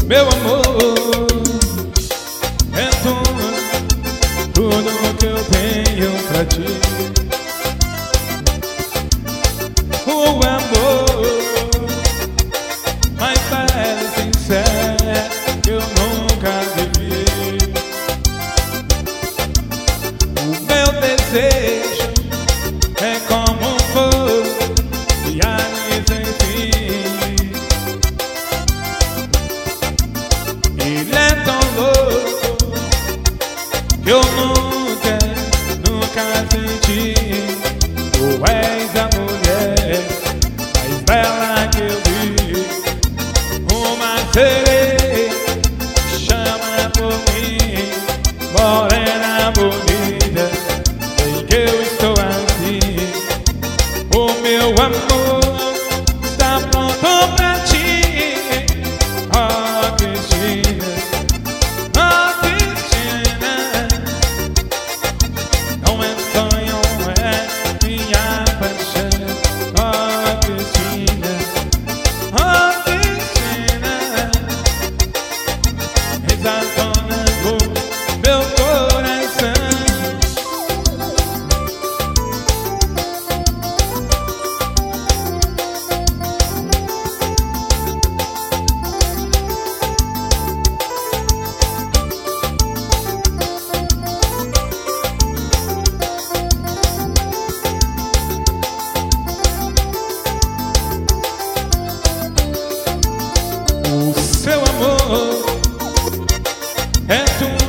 Meu amor, é tudo que eu tenho pra ti. O amor mais belo e sincero que eu nunca vivi. O meu desejo é como um fogo e ali sem fim. Ele é tão louco que eu nunca senti. Tu és a mulher mais bela que eu vi. Uma sereia chama por mim, morena bonita, sei que eu estou aqui. O meu amor está pronto pra ti. Oh, Cristina, oh, Cristina, não é sonho, é minha paixão. Oh, Cristina, oh, Cristina, exaltando meu coração. O seu amor é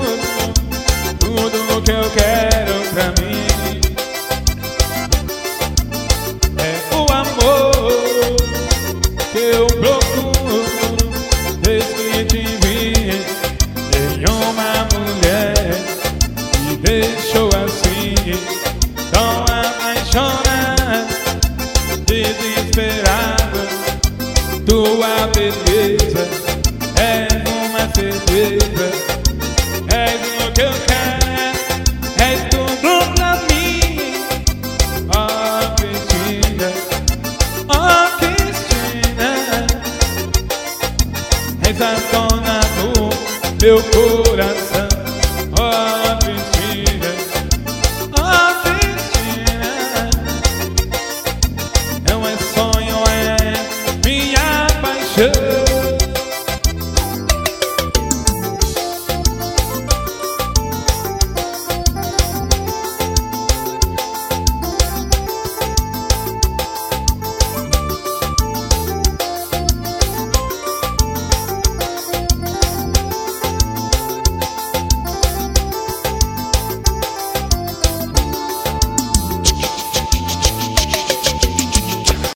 tudo que eu quero pra mim. É o amor que eu procuro desde que te vi. Tem uma mulher que me deixou assim, tão apaixonada, desesperada. Tua beleza é uma certeza, és o que eu quero, és tudo pra mim. Oh, Cristina, oh, Cristina, és a dona do meu coração.